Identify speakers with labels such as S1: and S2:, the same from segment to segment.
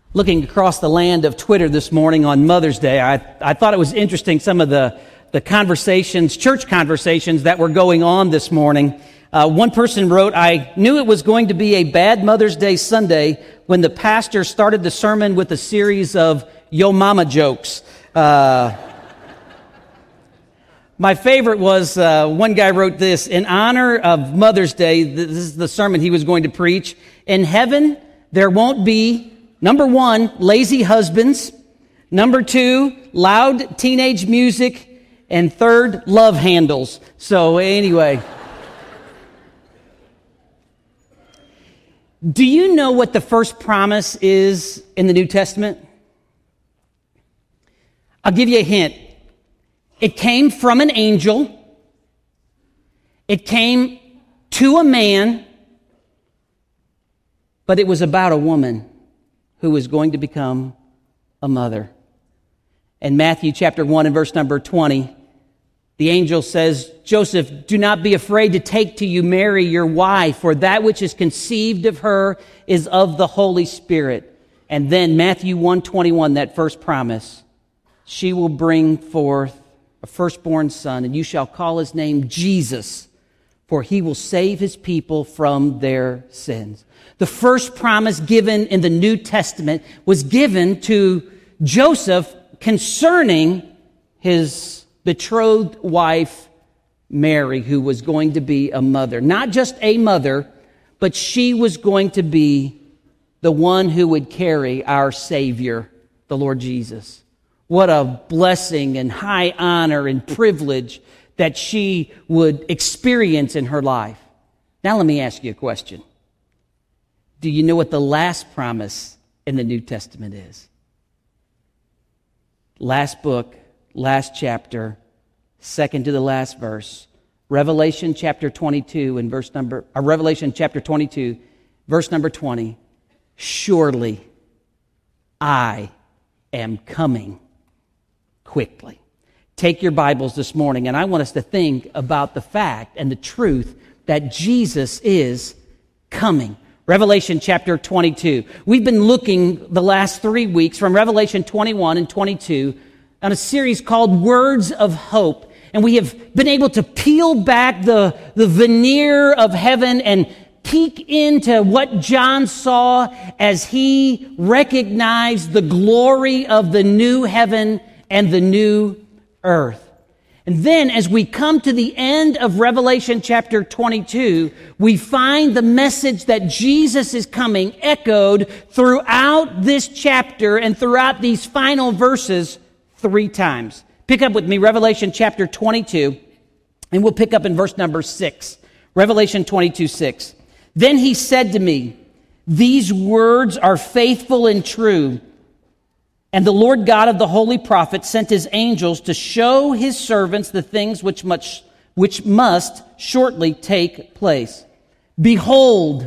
S1: Looking across the land of Twitter this morning on Mother's Day, I thought it was interesting some of the conversations, church conversations that were going on this morning. One person wrote, "I knew it was going to be a bad Mother's Day Sunday when the pastor started the sermon with a series of yo mama jokes." My favorite was one guy wrote this, "In honor of Mother's Day," this is the sermon he was going to preach, "in heaven there won't be, number one, lazy husbands, number two, loud teenage music, and third, love handles." So anyway, do you know what the first promise is in the New Testament? I'll give you a hint. It came from an angel. It came to a man, but it was about a woman who was going to become a mother. In Matthew chapter 1 and verse number 20, the angel says, "Joseph, do not be afraid to take to you Mary, your wife, for that which is conceived of her is of the Holy Spirit." And then Matthew 1:21, that first promise, "She will bring forth a firstborn son, and you shall call his name Jesus, for he will save his people from their sins." The first promise given in the New Testament was given to Joseph concerning his betrothed wife, Mary, who was going to be a mother. Not just a mother, but she was going to be the one who would carry our Savior, the Lord Jesus. What a blessing and high honor and privilege that she would experience in her life. Now let me ask you a question. Do you know what the last promise in the New Testament is? Last book, last chapter, second to the last verse. Revelation chapter 22 and Revelation chapter 22, verse number 20. "Surely I am coming quickly." Take your Bibles this morning, and I want us to think about the fact and the truth that Jesus is coming. Revelation chapter 22. We've been looking the last 3 weeks from Revelation 21 and 22 on a series called Words of Hope. And we have been able to peel back the veneer of heaven and peek into what John saw as he recognized the glory of the new heaven and the new earth. And then as we come to the end of Revelation chapter 22, we find the message that Jesus is coming echoed throughout this chapter and throughout these final verses 3 times. Pick up with me Revelation chapter 22, and we'll pick up in verse number 6. Revelation 22:6. "Then he said to me, 'These words are faithful and true. And the Lord God of the holy prophets sent his angels to show his servants the things which must shortly take place. Behold,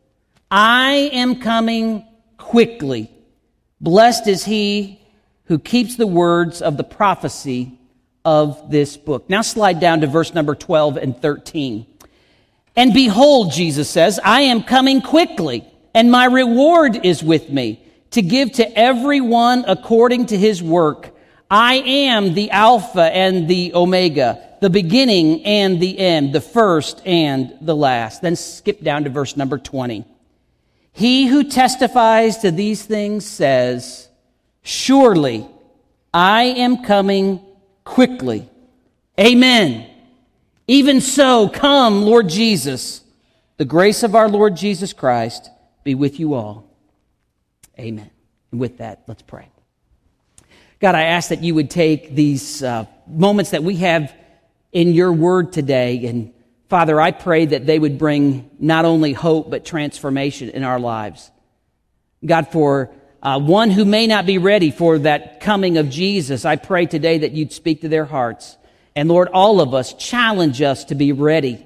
S1: I am coming quickly. Blessed is he who keeps the words of the prophecy of this book.'" Now slide down to verse number 12 and 13. "And behold," Jesus says, "I am coming quickly, and my reward is with me, to give to everyone according to his work. I am the Alpha and the Omega, the beginning and the end, the first and the last." Then skip down to verse number 20. "He who testifies to these things says, 'Surely I am coming quickly.' Amen. Even so, come, Lord Jesus. The grace of our Lord Jesus Christ be with you all. Amen." And with that, let's pray. God, I ask that you would take these moments that we have in your word today, and Father, I pray that they would bring not only hope, but transformation in our lives. God, for one who may not be ready for that coming of Jesus, I pray today that you'd speak to their hearts. And Lord, all of us, challenge us to be ready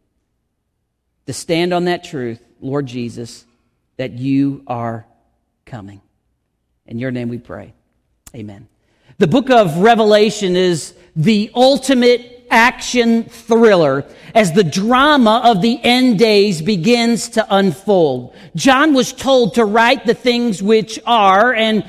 S1: to stand on that truth, Lord Jesus, that you are coming. In your name we pray. Amen. The book of Revelation is the ultimate action thriller as the drama of the end days begins to unfold. John was told to write the things which are, and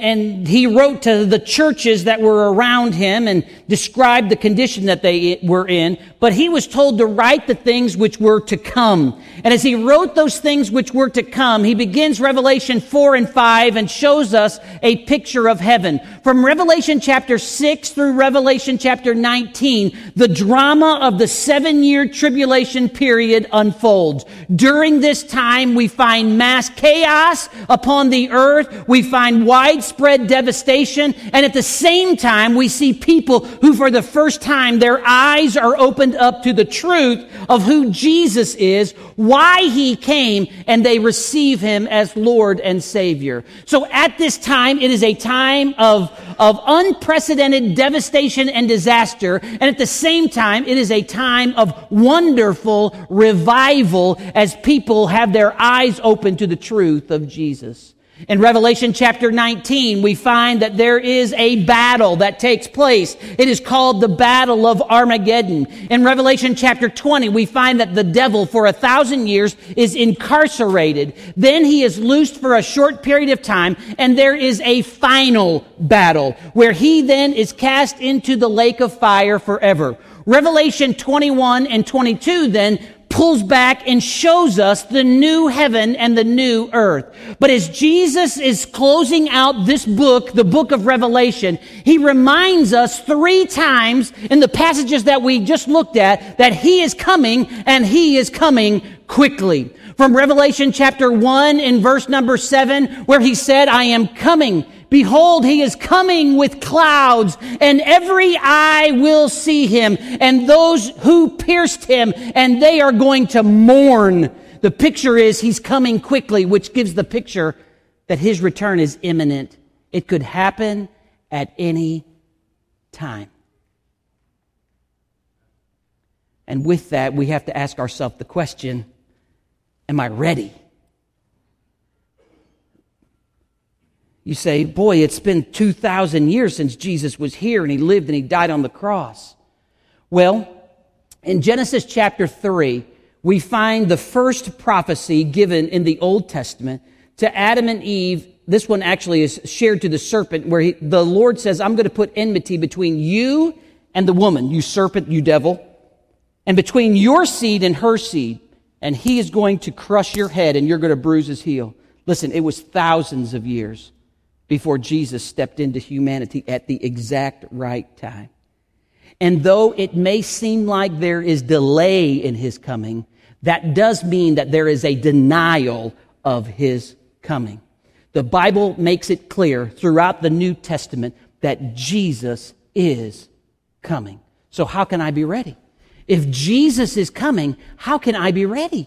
S1: he wrote to the churches that were around him and described the condition that they were in, but he was told to write the things which were to come. And as he wrote those things which were to come, he begins Revelation 4 and 5 and shows us a picture of heaven. From Revelation chapter 6 through Revelation chapter 19, the drama of the 7-year tribulation period unfolds. During this time, we find mass chaos upon the earth. We find widespread devastation. And at the same time, we see people who for the first time, their eyes are opened up to the truth of who Jesus is, why he came, and they receive him as Lord and Savior. So at this time, it is a time of unprecedented devastation and disaster. And at the same time, it is a time of wonderful revival as people have their eyes open to the truth of Jesus. In Revelation chapter 19, we find that there is a battle that takes place. It is called the Battle of Armageddon. In Revelation chapter 20, we find that the devil for 1,000 years is incarcerated. Then he is loosed for a short period of time, and there is a final battle where he then is cast into the lake of fire forever. Revelation 21 and 22 then pulls back and shows us the new heaven and the new earth. But as Jesus is closing out this book, the book of Revelation, he reminds us 3 times in the passages that we just looked at that he is coming and he is coming quickly. From Revelation chapter 1 in verse number 7, where he said, I am coming. Behold, he is coming with clouds, and every eye will see him, and those who pierced him, and they are going to mourn. The picture is he's coming quickly, which gives the picture that his return is imminent. It could happen at any time. And with that, we have to ask ourselves the question, am I ready? You say, boy, it's been 2,000 years since Jesus was here and he lived and he died on the cross. Well, in Genesis chapter 3, we find the first prophecy given in the Old Testament to Adam and Eve. This one actually is shared to the serpent where the Lord says, I'm going to put enmity between you and the woman, you serpent, you devil, and between your seed and her seed, and he is going to crush your head and you're going to bruise his heel. Listen, it was thousands of years before Jesus stepped into humanity at the exact right time. And though it may seem like there is delay in his coming, that does mean that there is a denial of his coming. The Bible makes it clear throughout the New Testament that Jesus is coming. So how can I be ready? If Jesus is coming, how can I be ready?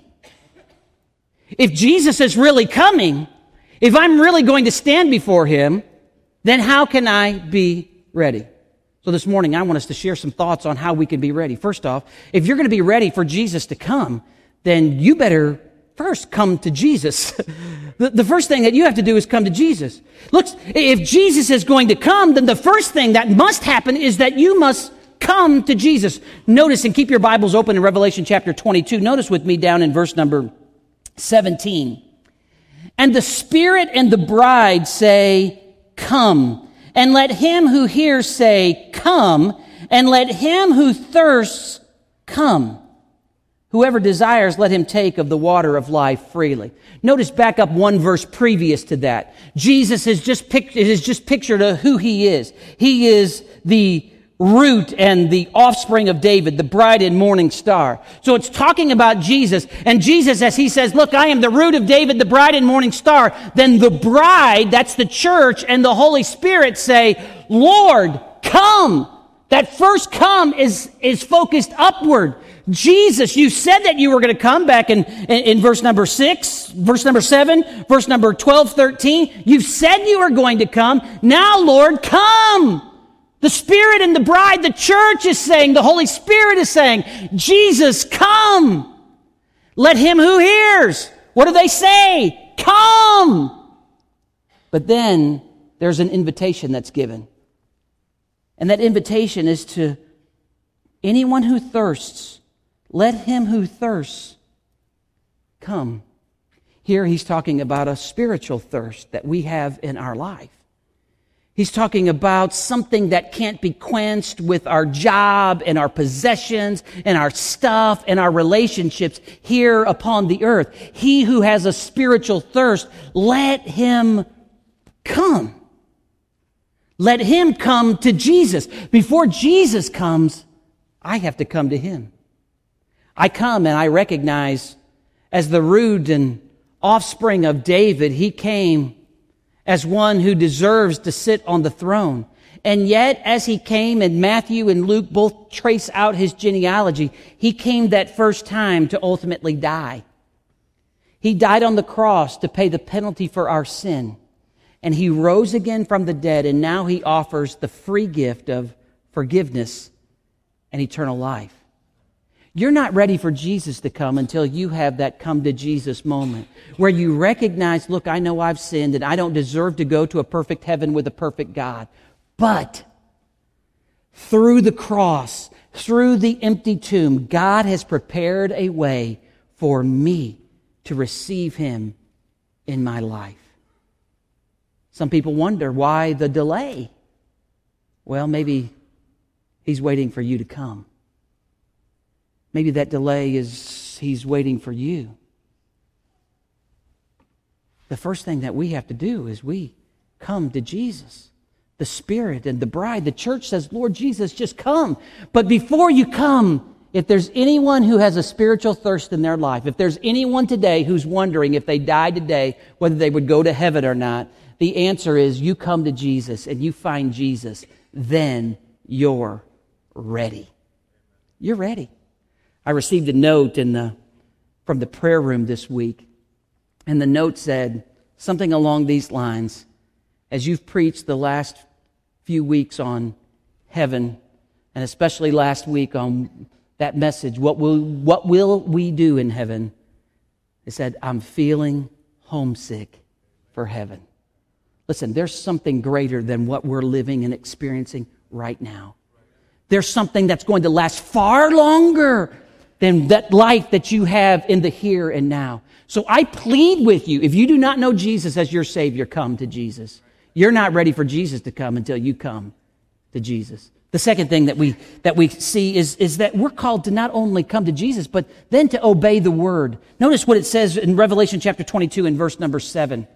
S1: If Jesus is really coming, if I'm really going to stand before him, then how can I be ready? So this morning, I want us to share some thoughts on how we can be ready. First off, if you're going to be ready for Jesus to come, then you better first come to Jesus. The first thing that you have to do is come to Jesus. Look, if Jesus is going to come, then the first thing that must happen is that you must come to Jesus. Notice, and keep your Bibles open in Revelation chapter 22. Notice with me down in verse number 17. And the Spirit and the bride say, come. And let him who hears say, come. And let him who thirsts come. Whoever desires, let him take of the water of life freely. Notice back up one verse previous to that. Jesus has just pictured who he is. He is the root and the offspring of David, the bright and morning star. So it's talking about Jesus. And Jesus, as he says, look, I am the root of David, the bright and morning star. Then the bride, that's the church, and the Holy Spirit say, Lord, come. That first come is focused upward. Jesus, you said that you were going to come back in verse number 6, verse number 7, verse number 12, 13. You said you were going to come. Now, Lord, come. The Spirit and the bride, the church is saying, the Holy Spirit is saying, Jesus, come. Let him who hears. What do they say? Come. But then there's an invitation that's given. And that invitation is to Anyone who thirsts, let him who thirsts come. Here he's talking about a spiritual thirst that we have in our life. He's talking about something that can't be quenched with our job and our possessions and our stuff and our relationships here upon the earth. He who has a spiritual thirst, let him come. Let him come to Jesus. Before Jesus comes, I have to come to him. I come and I recognize as the root and offspring of David, he came as one who deserves to sit on the throne. And yet, as he came, and Matthew and Luke both trace out his genealogy, he came that first time to ultimately die. He died on the cross to pay the penalty for our sin. And he rose again from the dead, and now he offers the free gift of forgiveness and eternal life. You're not ready for Jesus to come until you have that come to Jesus moment where you recognize, look, I know I've sinned and I don't deserve to go to a perfect heaven with a perfect God. But through the cross, through the empty tomb, God has prepared a way for me to receive him in my life. Some people wonder why the delay. Well, maybe he's waiting for you to come. Maybe that delay is he's waiting for you. The first thing that we have to do is we come to Jesus. The Spirit and the bride, the church says, Lord Jesus, just come. But before you come, if there's anyone who has a spiritual thirst in their life, if there's anyone today who's wondering if they died today, whether they would go to heaven or not, the answer is you come to Jesus and you find Jesus, then you're ready. You're ready. I received a note from the prayer room this week, and the note said something along these lines. As you've preached the last few weeks on heaven, and especially last week on that message, what will we do in heaven? It said, I'm feeling homesick for heaven. Listen, there's something greater than what we're living and experiencing right now. There's something that's going to last far longer than that life that you have in the here and now. So I plead with you, if you do not know Jesus as your Savior, come to Jesus. You're not ready for Jesus to come until you come to Jesus. The second thing that we see is that we're called to not only come to Jesus, but then to obey the Word. Notice what it says in Revelation chapter 22 and verse number 7.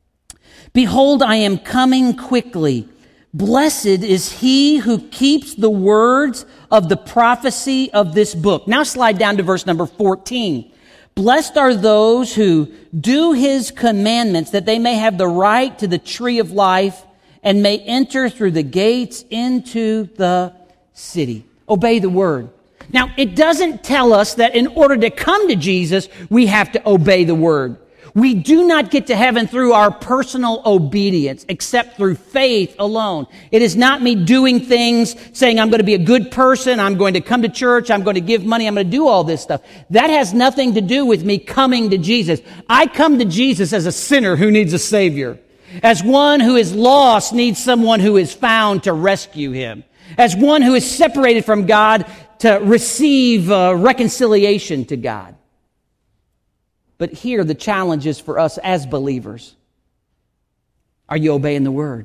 S1: Behold, I am coming quickly. Blessed is he who keeps the words of the prophecy of this book. Now slide down to verse number 14. Blessed are those who do his commandments, that they may have the right to the tree of life and may enter through the gates into the city. Obey the word. Now, it doesn't tell us that in order to come to Jesus, we have to obey the word. We do not get to heaven through our personal obedience, except through faith alone. It is not me doing things, saying I'm going to be a good person, I'm going to come to church, I'm going to give money, I'm going to do all this stuff. That has nothing to do with me coming to Jesus. I come to Jesus as a sinner who needs a Savior. As one who is lost needs someone who is found to rescue him. As one who is separated from God to receive reconciliation to God. But here the challenge is for us as believers. Are you obeying the word?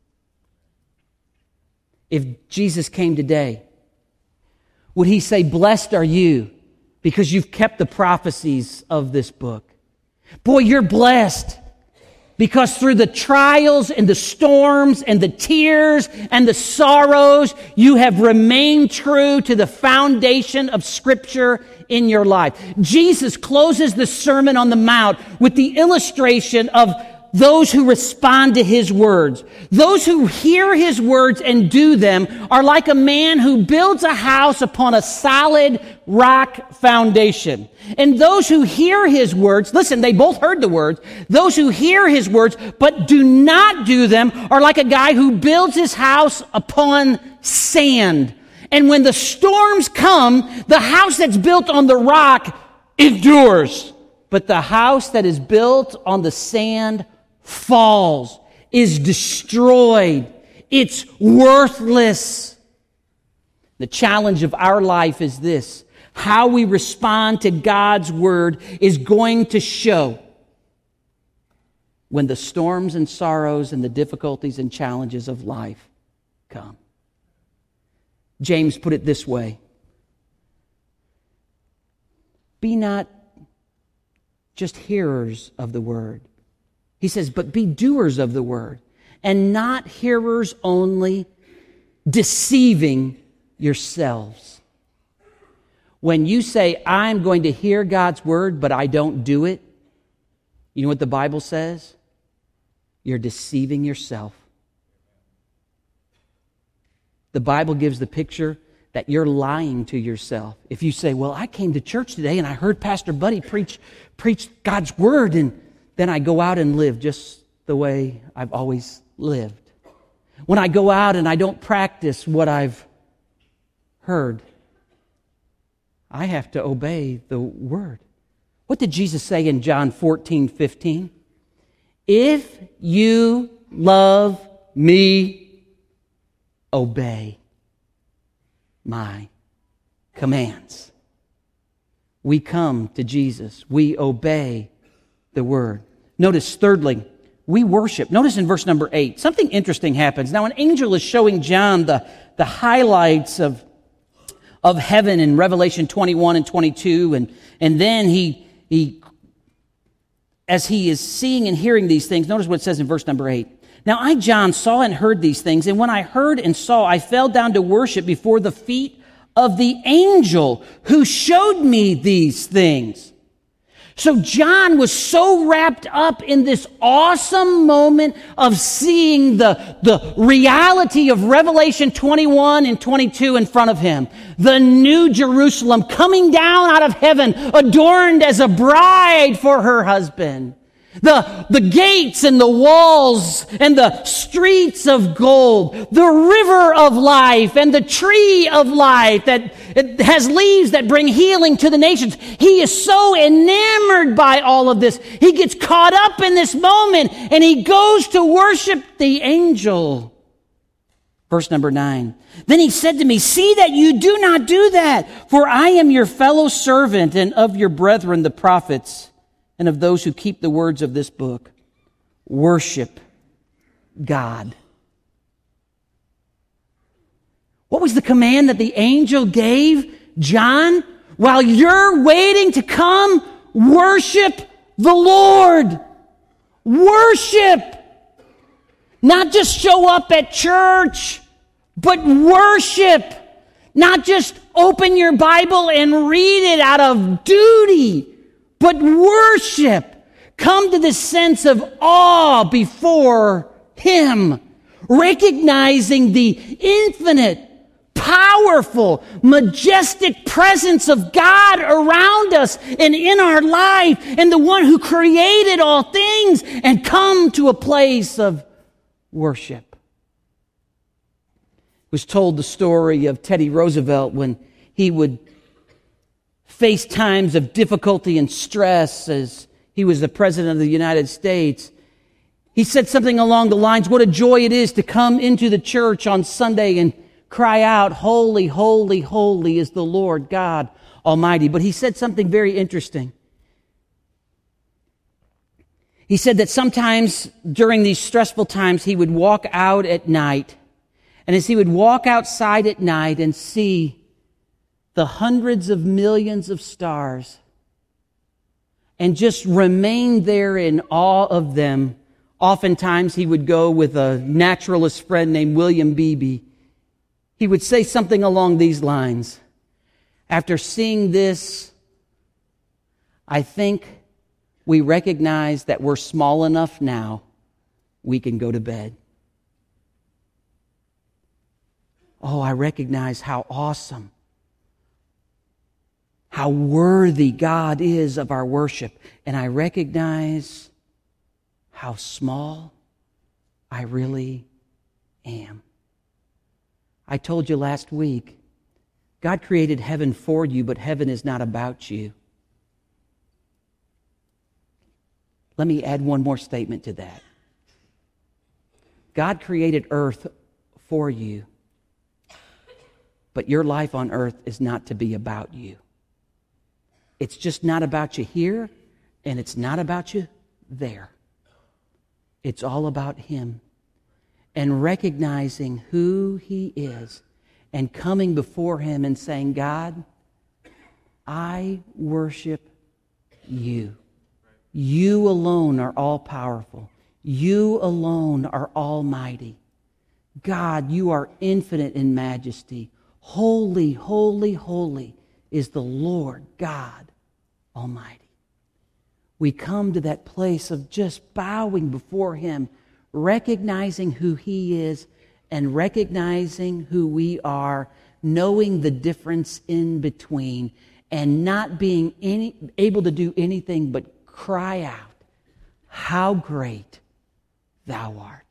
S1: If Jesus came today, would he say, blessed are you because you've kept the prophecies of this book? Boy, you're blessed because through the trials and the storms and the tears and the sorrows, you have remained true to the foundation of Scripture in your life. Jesus closes the Sermon on the Mount with the illustration of those who respond to his words. Those who hear his words and do them are like a man who builds a house upon a solid rock foundation. And those who hear his words, listen, they both heard the words. Those who hear his words but do not do them are like a guy who builds his house upon sand. And when the storms come, the house that's built on the rock endures. But the house that is built on the sand falls, is destroyed. It's worthless. The challenge of our life is this: how we respond to God's word is going to show when the storms and sorrows and the difficulties and challenges of life come. James put it this way: be not just hearers of the word. He says, but be doers of the word, and not hearers only, deceiving yourselves. When you say, I'm going to hear God's word, but I don't do it, you know what the Bible says? You're deceiving yourself. The Bible gives the picture that you're lying to yourself. If you say, well, I came to church today and I heard Pastor Buddy preach God's word, and then I go out and live just the way I've always lived. When I go out and I don't practice what I've heard, I have to obey the word. What did Jesus say in John 14:15? If you love me, obey my commands. We come to Jesus. We obey the word. Notice, thirdly, we worship. Notice in verse number 8, something interesting happens. Now, an angel is showing John the highlights of heaven in Revelation 21 and 22, and then he as he is seeing and hearing these things, notice what it says in verse number 8. Now I, John, saw and heard these things, and when I heard and saw, I fell down to worship before the feet of the angel who showed me these things. So John was so wrapped up in this awesome moment of seeing the reality of Revelation 21 and 22 in front of him. The new Jerusalem coming down out of heaven, adorned as a bride for her husband. The gates and the walls and the streets of gold, the river of life and the tree of life that it has leaves that bring healing to the nations. He is so enamored by all of this. He gets caught up in this moment and he goes to worship the angel. Verse number 9. Then he said to me, see that you do not do that, for I am your fellow servant and of your brethren the prophets, and of those who keep the words of this book. Worship God. What was the command that the angel gave John? While you're waiting to come, worship the Lord. Worship. Not just show up at church, but worship. Not just open your Bible and read it out of duty, but worship. Come to this sense of awe before Him, recognizing the infinite, powerful, majestic presence of God around us and in our life, and the one who created all things, and come to a place of worship. It was told the story of Teddy Roosevelt when he would face times of difficulty and stress as he was the President of the United States. He said something along the lines, what a joy it is to come into the church on Sunday and cry out, holy, holy, holy is the Lord God Almighty. But he said something very interesting. He said that sometimes during these stressful times, he would walk out at night. And as he would walk outside at night and see the hundreds of millions of stars and just remain there in awe of them, oftentimes he would go with a naturalist friend named William Beebe. He would say something along these lines. After seeing this, I think we recognize that we're small enough now we can go to bed. Oh, I recognize how awesome, how worthy God is of our worship. And I recognize how small I really am. I told you last week, God created heaven for you, but heaven is not about you. Let me add one more statement to that. God created earth for you, But your life on earth is not to be about you. It's just not about you here, and it's not about you there. It's all about Him. And recognizing who He is and coming before Him and saying, God, I worship You. You alone are all-powerful. You alone are almighty. God, You are infinite in majesty. Holy, holy, holy is the Lord God Almighty. We come to that place of just bowing before Him, recognizing who He is and recognizing who we are, knowing the difference in between, and not being able to do anything but cry out, how great Thou art.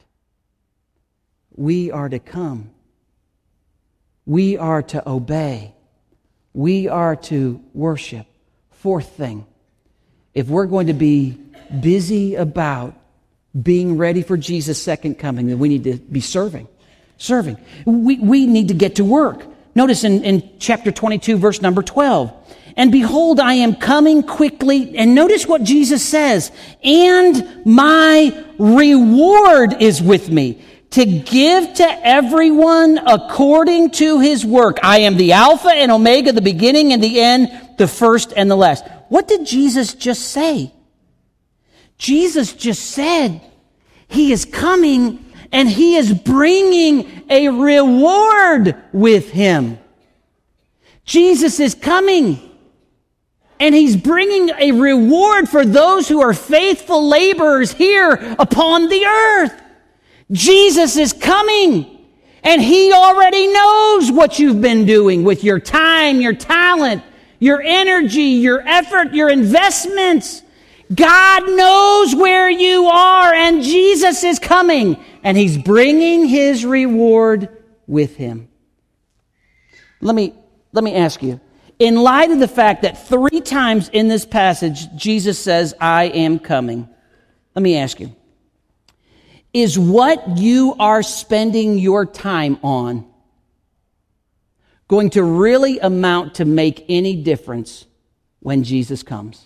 S1: We are to come. We are to obey. We are to worship. Fourth thing, if we're going to be busy about being ready for Jesus' second coming, then we need to be serving. Serving. We need to get to work. Notice in chapter 22, verse number 12. And behold, I am coming quickly. And notice what Jesus says. And my reward is with me, to give to everyone according to his work. I am the Alpha and Omega, the beginning and the end, the first and the last. What did Jesus just say? Jesus just said He is coming and He is bringing a reward with Him. Jesus is coming and He's bringing a reward for those who are faithful laborers here upon the earth. Jesus is coming, and He already knows what you've been doing with your time, your talent, your energy, your effort, your investments. God knows where you are, and Jesus is coming, and He's bringing His reward with Him. Let me ask you, in light of the fact that 3 times in this passage Jesus says, I am coming, let me ask you, is what you are spending your time on going to really amount to make any difference when Jesus comes?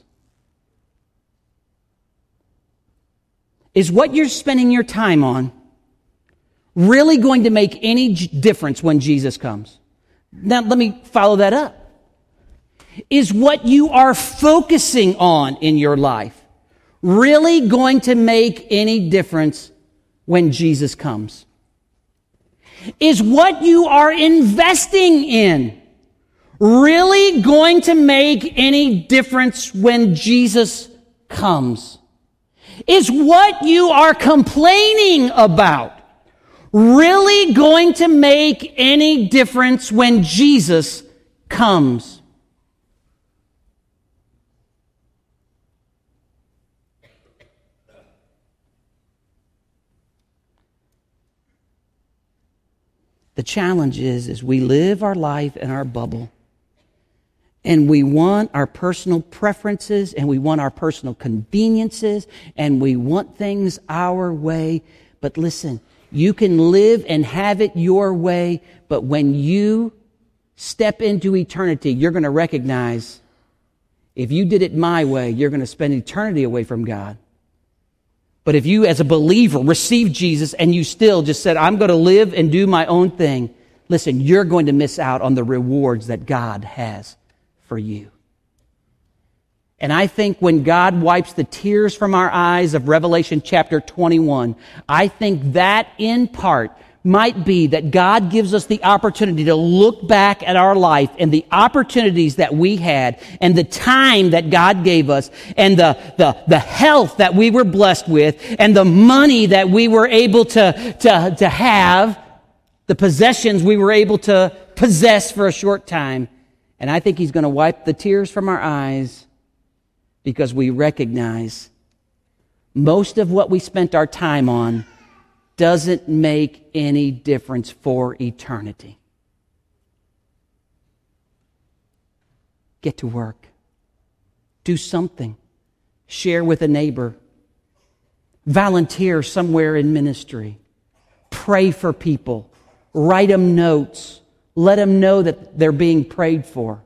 S1: Is what you're spending your time on really going to make any difference when Jesus comes? Now, let me follow that up. Is what you are focusing on in your life really going to make any difference when Jesus comes? Is what you are investing in really going to make any difference when Jesus comes? Is what you are complaining about really going to make any difference when Jesus comes? The challenge is we live our life in our bubble, and we want our personal preferences, and we want our personal conveniences, and we want things our way. But listen, you can live and have it your way, but when you step into eternity, you're going to recognize if you did it my way, you're going to spend eternity away from God. But if you, as a believer, received Jesus and you still just said, I'm going to live and do my own thing, listen, you're going to miss out on the rewards that God has for you. And I think when God wipes the tears from our eyes of Revelation chapter 21, I think that in part might be that God gives us the opportunity to look back at our life and the opportunities that we had and the time that God gave us and the health that we were blessed with and the money that we were able to have, the possessions we were able to possess for a short time. And I think He's going to wipe the tears from our eyes because we recognize most of what we spent our time on doesn't make any difference for eternity. Get to work. Do something. Share with a neighbor. Volunteer somewhere in ministry. Pray for people. Write them notes. let them know that they're being prayed for.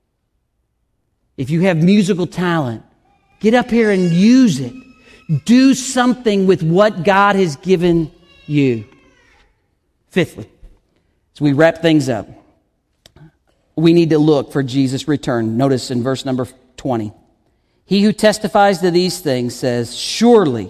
S1: If you have musical talent, get up here and use it. Do something with what God has given you. Fifthly, as we wrap things up, we need to look for Jesus' return. Notice in verse number 20. He who testifies to these things says, surely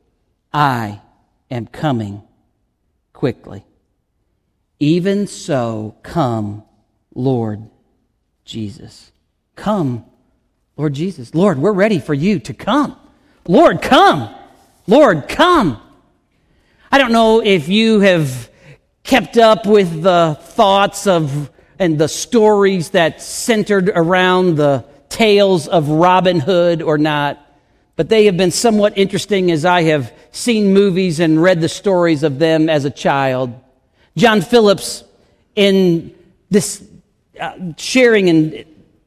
S1: I am coming quickly. Even so, come, Lord Jesus. Come, Lord Jesus. Lord, we're ready for you to come. Lord, come. Lord, come. I don't know if you have kept up with the thoughts of and the stories that centered around the tales of Robin Hood or not, but they have been somewhat interesting as I have seen movies and read the stories of them as a child. John Phillips, in this sharing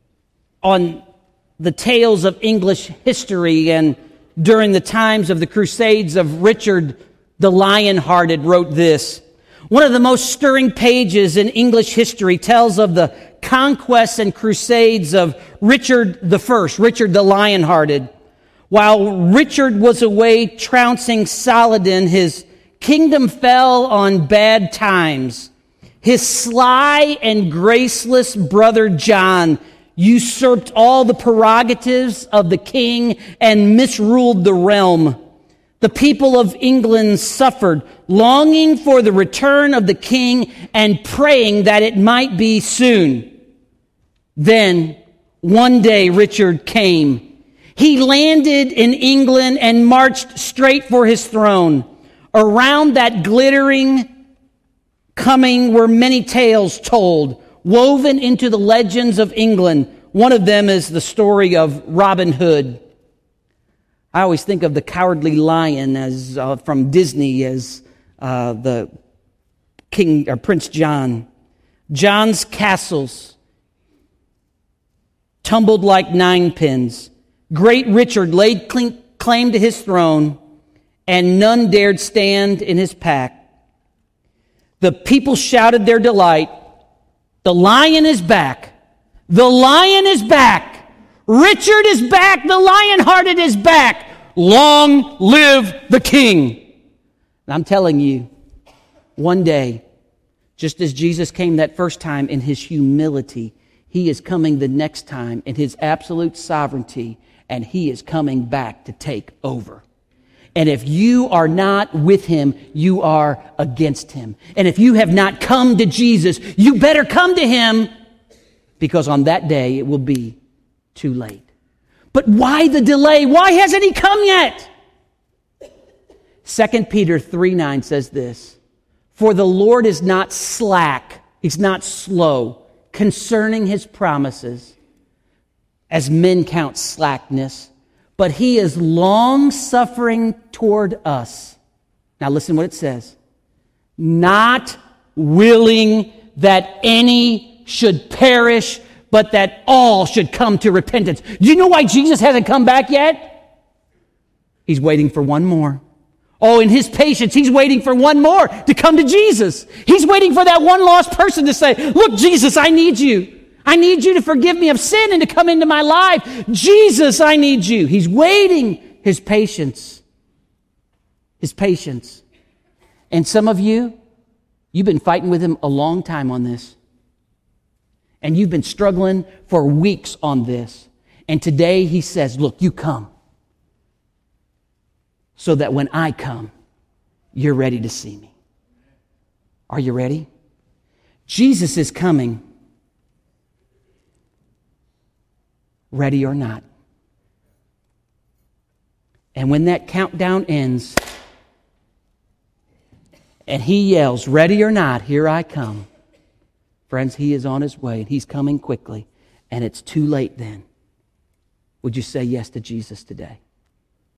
S1: on the tales of English history and during the times of the Crusades of Richard the Lionhearted, wrote this. One of the most stirring pages in English history tells of the conquests and crusades of Richard I, Richard the Lionhearted. While Richard was away trouncing Saladin, his kingdom fell on bad times. His sly and graceless brother John usurped all the prerogatives of the king and misruled the realm. The people of England suffered, longing for the return of the king and praying that it might be soon. Then, one day, Richard came. He landed in England and marched straight for his throne. Around that glittering coming were many tales told, woven into the legends of England. One of them is the story of Robin Hood. I always think of the Cowardly Lion as from Disney as the King or Prince John. John's castles tumbled like ninepins. Great Richard laid claim to his throne, and none dared stand in his path. The people shouted their delight. The lion is back. The lion is back. Richard is back. The lion-hearted is back. Long live the king. And I'm telling you, one day, just as Jesus came that first time in his humility, he is coming the next time in his absolute sovereignty, and he is coming back to take over. And if you are not with him, you are against him. And if you have not come to Jesus, you better come to him, because on that day it will be too late. But why the delay? Why hasn't he come yet? 2 Peter 3:9 says this, for the Lord is not slack, he's not slow concerning his promises, as men count slackness, but he is long-suffering toward us. Now listen what it says. Not willing that any should perish, but that all should come to repentance. Do you know why Jesus hasn't come back yet? He's waiting for one more. Oh, in his patience, he's waiting for one more to come to Jesus. He's waiting for that one lost person to say, look, Jesus, I need you. I need you to forgive me of sin and to come into my life. Jesus, I need you. He's waiting. His patience. His patience. And some of you, you've been fighting with him a long time on this. And you've been struggling for weeks on this. And today he says, look, you come. So that when I come, you're ready to see me. Are you ready? Jesus is coming. Ready or not. And when that countdown ends, and he yells, ready or not, here I come. Friends, he is on his way, and he's coming quickly, and it's too late then. Would you say yes to Jesus today?